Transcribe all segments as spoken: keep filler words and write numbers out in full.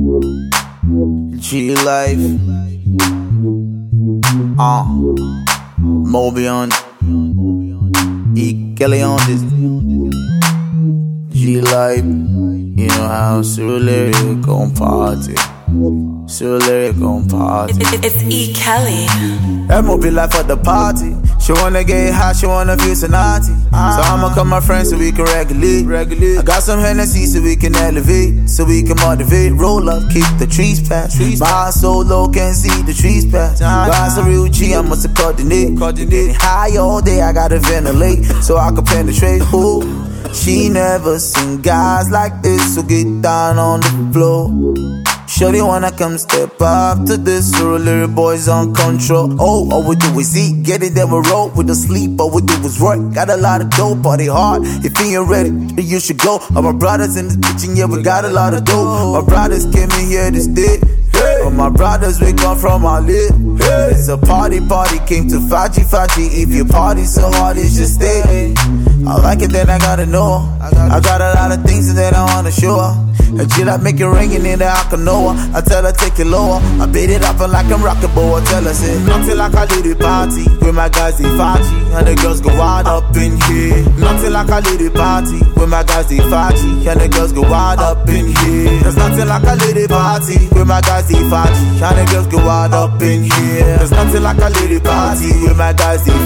G Life, uh, Moby on, E. Kelly on this. G Life, you know how Cyril Lyric gon' party. Cyril Lyric gon' party. It's E. Kelly. M O B life at the party. She wanna get high, she wanna feel Sonati. So I'ma call my friends so we can regulate. regulate. I got some Hennessy so we can elevate, so we can motivate. Roll up, keep the trees past. My eyes so low, can't see the trees past. Rise a real G, I must coordinate. coordinate. High all day, I gotta ventilate, so I can penetrate. Ooh, she never seen guys like this, so get down on the floor. Shorty wanna come step up to this, Cyril Lyric boys on control. Oh, all we do is eat, get it, then we roll with the sleep. All we do is work, got a lot of dope, party hard. If you ain't ready, then you should go. All my brothers in this bitch, and yeah, we got a lot of dope. My brothers came in here to stay. But my brothers, we come from our lit. It's a party, party, came to Fachi, Fachi. If you party so hard, it should stay. I like it, then I gotta know. I got a lot of things that I wanna show her. And she like make it ring and then I can know her. I tell her take it lower. I beat it up and like I'm rockin' boy. I tell her say nothing like a little party with my guys they Fachi, and the girls go wild up in here. Nothing like a little party with my guys they Fachi, and the girls go wild up in here. There's nothing like a little party with my guys they Fachi, and the girls go wild up in here. There's nothing like a little party with my guys they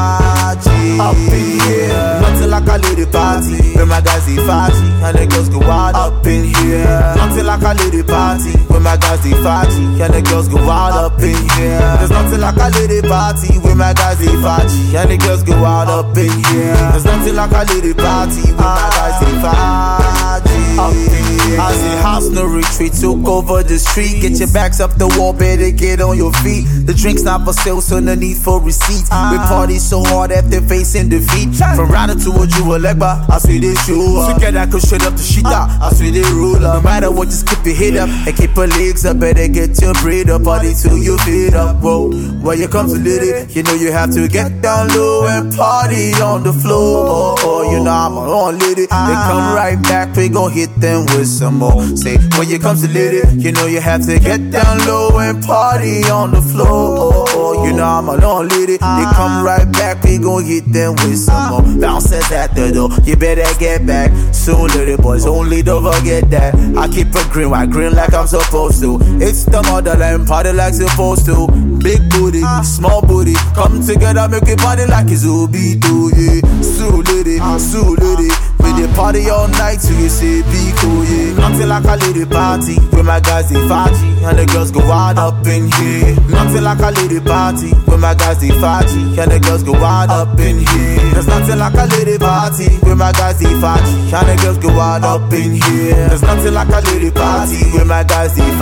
Fachi up in here. Nothing like a little party with my guys they Fachi, and the girls go wild up in here. Yeah. Nothing like a lady party with my guys they Fachi, and the girls go wild up in here. There's nothing like a lady party with my guys they Fachi, and the girls go wild up in here. There's nothing like a lady party with my guys they Fachi up in here. I see house no retreat, took over the street. Get your backs up the wall, better get on your feet. The drinks not for sale, so no need for receipts. We party so hard after facing defeat. From Rana to a Legba, I see they show up. Together I could shut up the shit out, I see they roll up. No matter what, just keep your head up and keep your legs up. Better get your bread up, party till you feet up. Whoa, when you come to Liddy, you know you have to get down low and party on the floor. Oh, oh, you know I'm on Liddy. They come right back, we gon' hit them with some more. Say, when you come to Liddy, you know you have to get down low and party on the floor. Oh, oh, you know I'm on Liddy. They come right back, we gon' hit them with some more. Bouncers at the door, you better get back soon, little boys, only don't forget that I keep it green, white green like I'm supposed to. It's the motherland, party like supposed to. Big booty, small booty, come together, make it party like it's Obito, yeah. Cyril Lyric, Cyril Lyric, we dey party all night till you say be cool, yeah. Nothing like a lady party with my guys they Fachi, and the girls go wild up in here. Nothing like a lady party with my guys they Fachi, and the girls go wild up in here. There's nothing like a lady party with my guys they Fachi, and the girls go wild up in here. There's nothing like a lady party with my guys they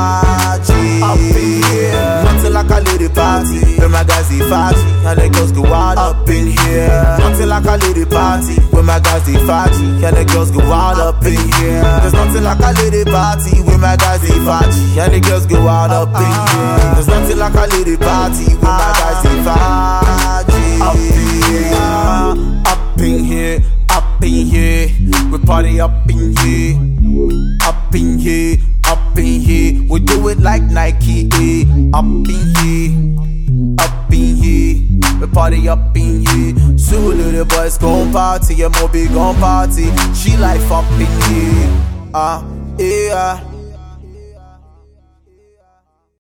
Fachi up in here. Nothing like a lady party with my guys they Fachi, and the girls go wild up in here. Nothing like a lady party with my guys they Fachi, and the girls go wild up in here. There's nothing like a lady party with my guys they Fachi, and the girls go wild up in here. There's nothing like a lady party with my guys they Fachi up in here. Up in here, up in here, we party up in here. Up in here, up in here, we do it like Nike, eh. Up in here, up in here, we party up in here. So little boys gon' party, M O B gon' party. She life up in here, ah, uh, yeah.